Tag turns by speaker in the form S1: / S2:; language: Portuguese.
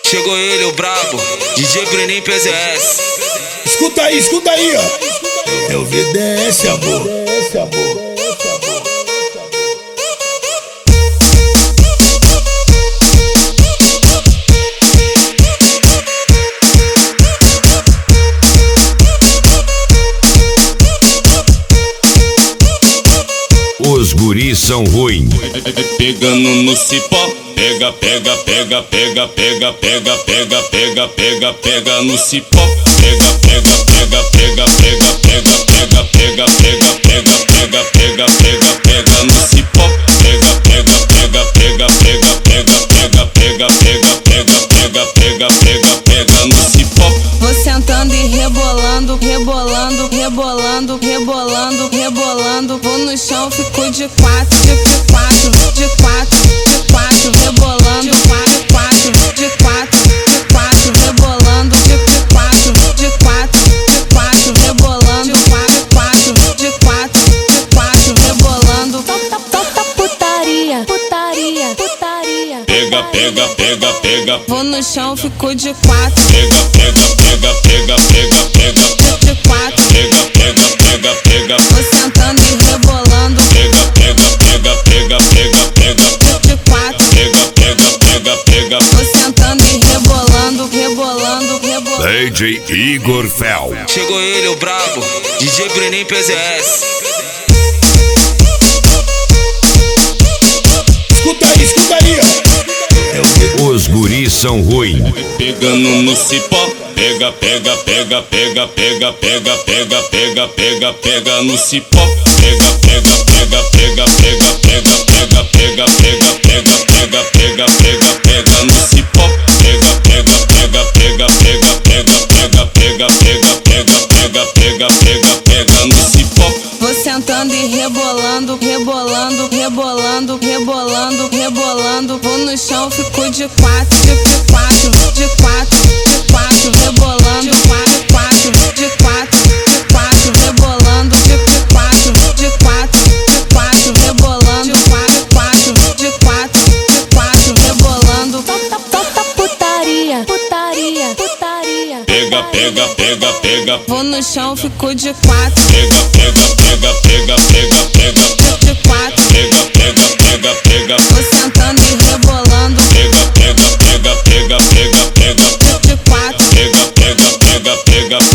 S1: Chegou ele, o brabo, DJ Breninho PZS.
S2: Escuta aí, ó. É o VDS, amor.
S3: Os guris são ruins.
S4: Pegando no cipó, pega no cipó, pega no cipó, pega no cipó.
S5: Vou sentando e rebolando. Vou no chão, fico de quatro, rebolando, de quatro, rebolando, de quatro, rebolando, de quatro, rebolando. Toca putaria.
S4: Pega.
S5: Vou no chão, fico de quatro,
S4: Pega.
S5: de quatro. Vou sentando e rebolando, de quatro. Vou sentando e rebolando.
S3: DJ Igor Fel.
S1: Chegou ele, o brabo, DJ Breninho PZS.
S2: Escuta aí, ó.
S3: Os guris são ruins.
S4: Pegando no cipó, pega no cipó, pega no cipó, pega no cipó.
S5: Vou sentando e rebolando. Vou no chão, fico de quatro, rebolando, de quatro, rebolando, de quatro, rebolando, de quatro, rebolando. Toca putaria.
S4: Pega.
S5: Vou no chão, fico de quatro,
S4: Pega.
S5: de quatro. Vou sentando e rebolando,
S4: Pega.
S5: de quatro.
S4: Pega.